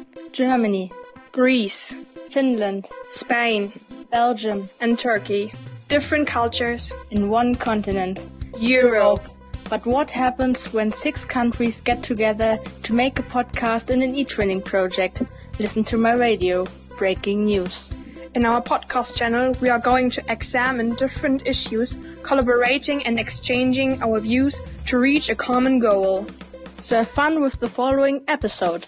Germany, Greece, Finland, Spain, Belgium, and Turkey. Different cultures in one continent, Europe. But what happens when 6 countries get together to make a podcast in an e-training project? Listen to my radio, Breaking News. In our podcast channel, we are going to examine different issues, collaborating and exchanging our views to reach a common goal. So have fun with the following episode.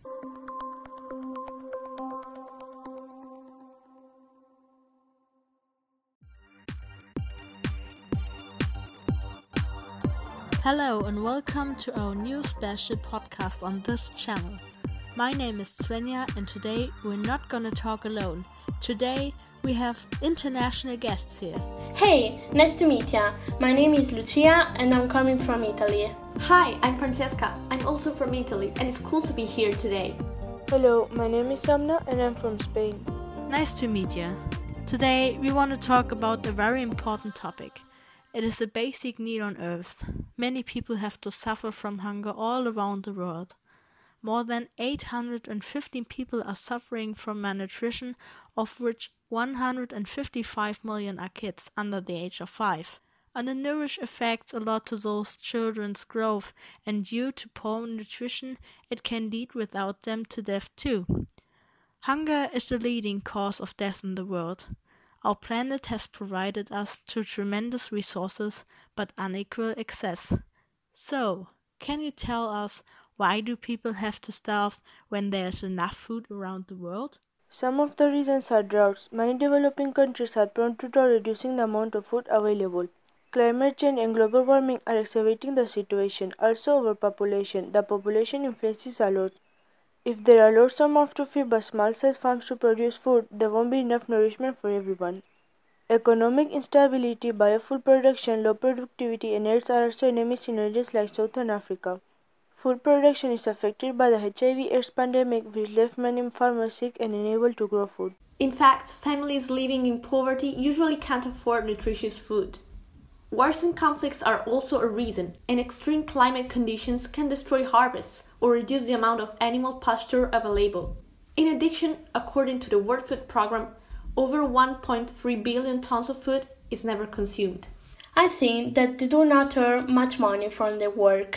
Hello and welcome to our new special podcast on this channel. My name is Svenja and today we're not gonna talk alone. Today we have international guests here. Hey, nice to meet ya. My name is Lucia and I'm coming from Italy. Hi, I'm Francesca. I'm also from Italy and it's cool to be here today. Hello, my name is Samna and I'm from Spain. Nice to meet you. Today we want to talk about a very important topic. It is a basic need on Earth. Many people have to suffer from hunger all around the world. More than 815 people are suffering from malnutrition, of which 155 million are kids under the age of 5. Undernourished affects a lot to those children's growth, and due to poor nutrition, it can lead without them to death too. Hunger is the leading cause of death in the world. Our planet has provided us to tremendous resources, but unequal access. So, can you tell us why do people have to starve when there is enough food around the world? Some of the reasons are droughts. Many developing countries are prone to drought, reducing the amount of food available. Climate change and global warming are exacerbating the situation. Also, overpopulation. The population influences a lot. If there are lots of mouths to feed but small-sized farms to produce food, there won't be enough nourishment for everyone. Economic instability, biofuel production, low productivity, and AIDS are also enemies in regions like Southern Africa. Food production is affected by the HIV/AIDS pandemic, which left many farmers sick and unable to grow food. In fact, families living in poverty usually can't afford nutritious food. Wars and conflicts are also a reason, and extreme climate conditions can destroy harvests or reduce the amount of animal pasture available. In addition, according to the World Food Programme, over 1.3 billion tons of food is never consumed. I think that they do not earn much money from their work.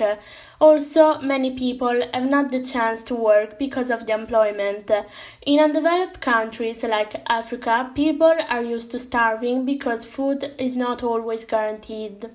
Also, many people have not the chance to work because of the employment. In undeveloped countries like Africa, people are used to starving because food is not always guaranteed.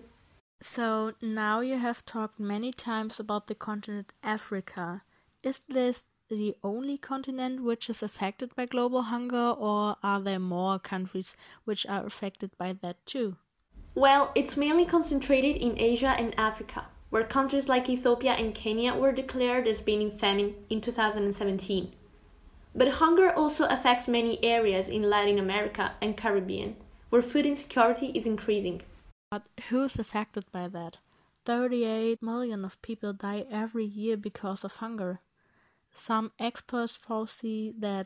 So, now you have talked many times about the continent Africa. Is this the only continent which is affected by global hunger, or are there more countries which are affected by that too? Well, it's mainly concentrated in Asia and Africa, where countries like Ethiopia and Kenya were declared as being in famine in 2017. But hunger also affects many areas in Latin America and Caribbean, where food insecurity is increasing. But who's affected by that? 38 million of people die every year because of hunger. Some experts foresee that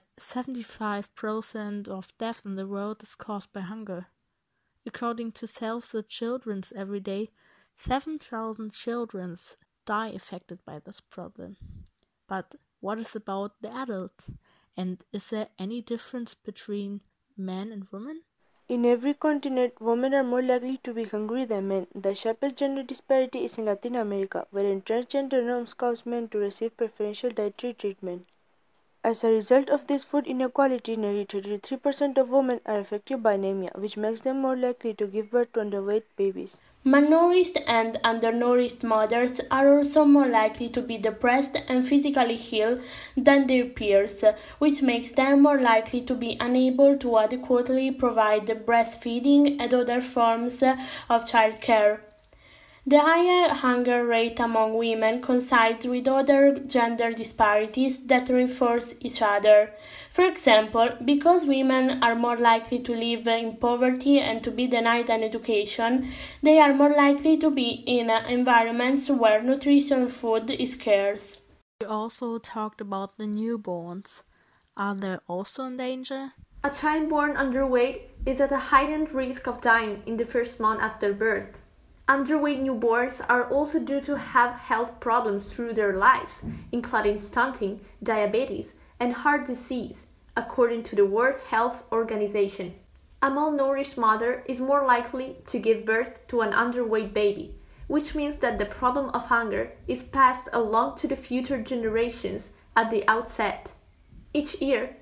75% of death in the world is caused by hunger. According to Save the Children every day, 7,000 children die affected by this problem. But what is about the adults? And is there any difference between men and women? In every continent, women are more likely to be hungry than men. The sharpest gender disparity is in Latin America, wherein transgender norms cause men to receive preferential dietary treatment. As a result of this food inequality, nearly 33% of women are affected by anemia, which makes them more likely to give birth to underweight babies. Malnourished and undernourished mothers are also more likely to be depressed and physically ill than their peers, which makes them more likely to be unable to adequately provide breastfeeding and other forms of childcare. The higher hunger rate among women coincides with other gender disparities that reinforce each other. For example, because women are more likely to live in poverty and to be denied an education, they are more likely to be in environments where nutrition food is scarce. You also talked about the newborns. Are they also in danger? A child born underweight is at a heightened risk of dying in the first month after birth. Underweight newborns are also due to have health problems through their lives, including stunting, diabetes, and heart disease, according to the World Health Organization. A malnourished mother is more likely to give birth to an underweight baby, which means that the problem of hunger is passed along to the future generations at the outset. Each year,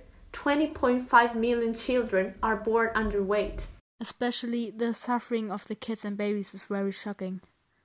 20.5 million children are born underweight. Especially the suffering of the kids and babies is very shocking.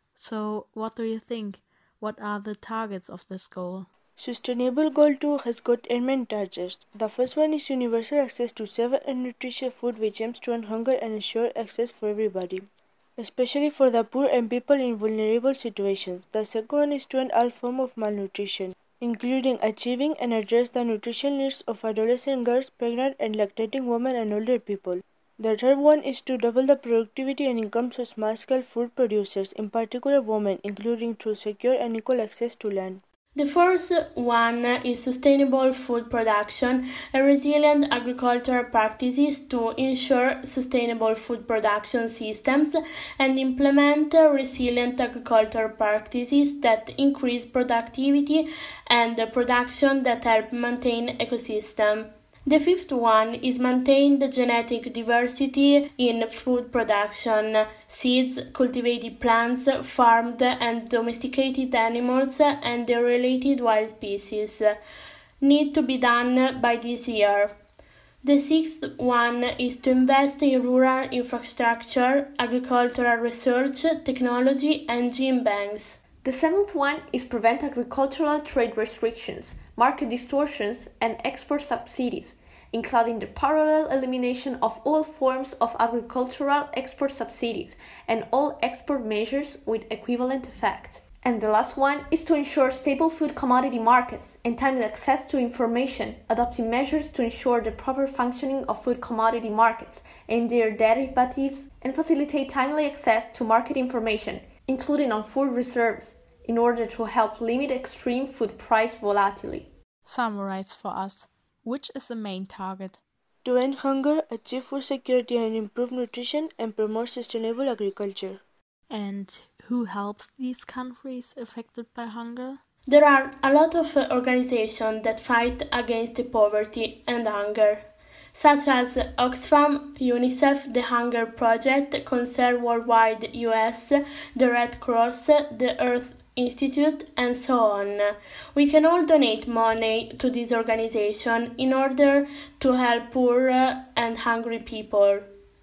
So, what do you think? What are the targets of this goal? Sustainable Goal 2 has got main targets. The first one is universal access to safe and nutritious food, which aims to end hunger and ensure access for everybody, especially for the poor and people in vulnerable situations. The second one is to end all forms of malnutrition, including achieving and address the nutrition needs of adolescent girls, pregnant and lactating women and older people. The third one is to double the productivity and incomes of small-scale food producers, in particular women, including through secure and equal access to land. The fourth one is sustainable food production and resilient agricultural practices to ensure sustainable food production systems and implement resilient agricultural practices that increase productivity and production that help maintain ecosystem. The fifth one is maintain the genetic diversity in food production. Seeds, cultivated plants, farmed and domesticated animals, and the related wild species need to be done by this year. The sixth one is to invest in rural infrastructure, agricultural research, technology, and gene banks. The seventh one is prevent agricultural trade restrictions, market distortions, and export subsidies, including the parallel elimination of all forms of agricultural export subsidies and all export measures with equivalent effect. And the last one is to ensure stable food commodity markets and timely access to information, adopting measures to ensure the proper functioning of food commodity markets and their derivatives, and facilitate timely access to market information, including on food reserves, in order to help limit extreme food price volatility. Summarize for us. Which is the main target? To end hunger, achieve food security and improve nutrition, and promote sustainable agriculture. And who helps these countries affected by hunger? There are a lot of organizations that fight against poverty and hunger, such as Oxfam, UNICEF, the Hunger Project, Concern Worldwide US, the Red Cross, the Earth Institute, and so on. We can all donate money to this organization in order to help poor and hungry people.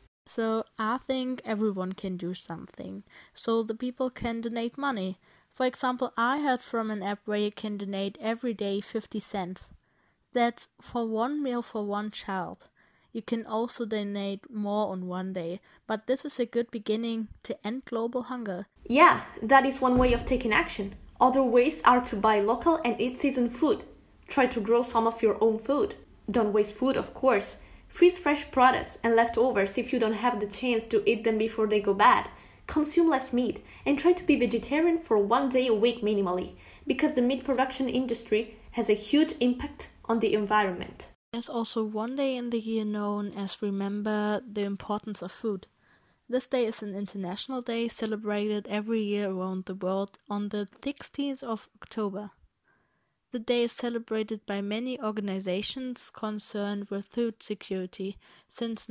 So I think everyone can do something, so the people can donate money. For example, I heard from an app where you can donate every day 50 cents. That's for one meal for one child. You can also donate more on one day, but this is a good beginning to end global hunger. Yeah, that is one way of taking action. Other ways are to buy local and eat seasoned food. Try to grow some of your own food. Don't waste food, of course. Freeze fresh products and leftovers if you don't have the chance to eat them before they go bad. Consume less meat and try to be vegetarian for 1 day a week minimally, because the meat production industry has a huge impact on the environment. There's also one day in the year known as Remember the Importance of Food. This day is an international day celebrated every year around the world on the 16th of October. The day is celebrated by many organizations concerned with food security. Since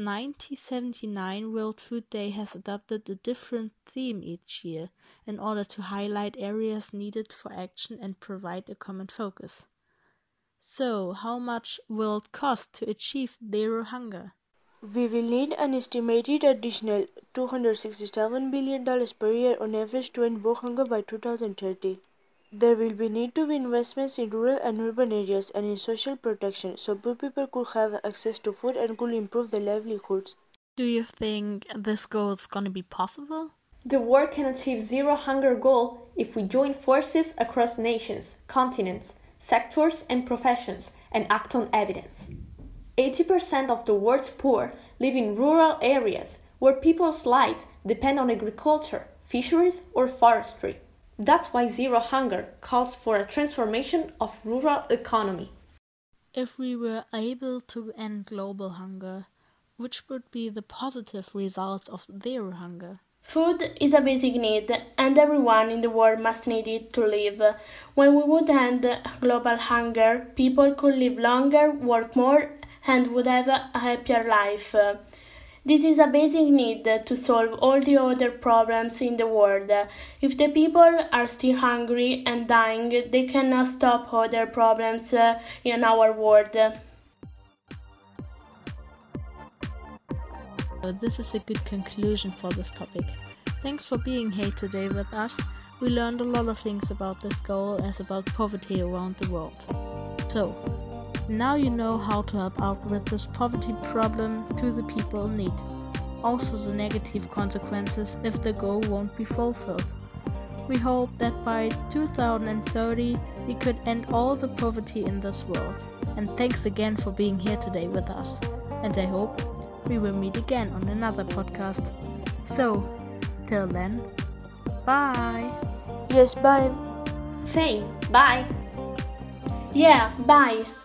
1979, World Food Day has adopted a different theme each year in order to highlight areas needed for action and provide a common focus. So, how much will it cost to achieve zero hunger? We will need an estimated additional $267 billion per year on average to end world hunger by 2030. There will be need to be investments in rural and urban areas and in social protection, so poor people could have access to food and could improve their livelihoods. Do you think this goal is going to be possible? The world can achieve zero hunger goal if we join forces across nations, continents, sectors and professions, and act on evidence. 80% of the world's poor live in rural areas where people's lives depend on agriculture, fisheries, or forestry. That's why zero hunger calls for a transformation of rural economy. If we were able to end global hunger, which would be the positive results of zero hunger? Food is a basic need, and everyone in the world must need it to live. When we would end global hunger, people could live longer, work more, and would have a happier life. This is a basic need to solve all the other problems in the world. If the people are still hungry and dying, they cannot stop other problems in our world. This is a good conclusion for this topic. Thanks for being here today with us. We learned a lot of things about this goal as about poverty around the world. So, now you know how to help out with this poverty problem to the people in need. Also the negative consequences if the goal won't be fulfilled. We hope that by 2030 we could end all the poverty in this world. And thanks again for being here today with us. And I hope we will meet again on another podcast. So, till then, bye. Yes, bye. Same. Bye. Yeah, bye.